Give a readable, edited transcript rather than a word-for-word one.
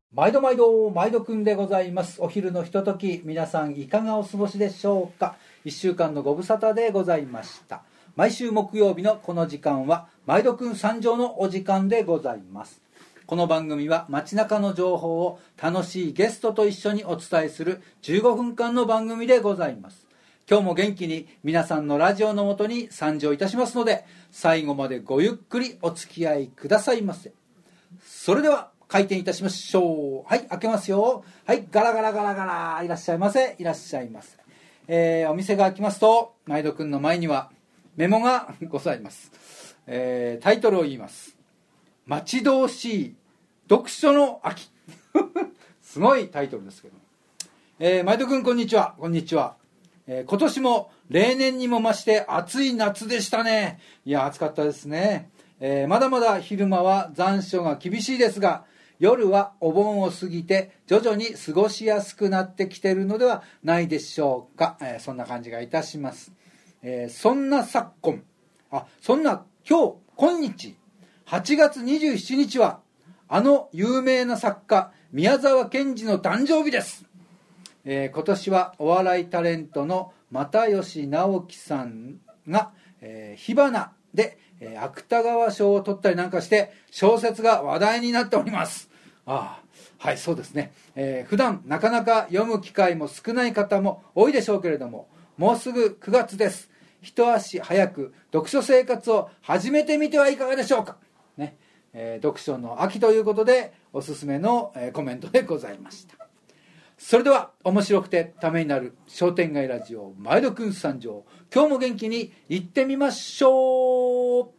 毎度くんでございます。お昼のひととき、皆さんいかがお過ごしでしょうか。1週間のご無沙汰でございました。毎週木曜日のこの時間は毎度くん参上のお時間でございます。この番組は街中の情報を楽しいゲストと一緒にお伝えする15分間の番組でございます。今日も元気に皆さんのラジオのもとに参上いたしますので、最後までごゆっくりお付き合いくださいませ。それでは開店いたしましょう。はい、開けますよ。はい、ガラガラガラガラ、いらっしゃいませ、いらっしゃいませ。お店が開きますと、毎度くんの前にはメモがございます。タイトルを言います。待ち遠しい読書の秋。すごいタイトルですけど。毎度くんこんにちは。こんにちは。今年も例年にも増して暑い夏でしたね。いや、暑かったですね。まだまだ昼間は残暑が厳しいですが、夜はお盆を過ぎて徐々に過ごしやすくなってきているのではないでしょうか。そんな感じがいたします。そんな今日8月27日はあの有名な作家宮沢賢治の誕生日です。今年はお笑いタレントの又吉直樹さんが、火花で芥川賞を取ったりなんかして小説が話題になっております。はい、そうですね。普段なかなか読む機会も少ない方も多いでしょうけれども、もうすぐ9月です。一足早く読書生活を始めてみてはいかがでしょうかね。読書の秋ということでおすすめの、コメントでございました。それでは面白くてためになる商店街ラジオ毎度くん参上、今日も元気に行ってみましょう。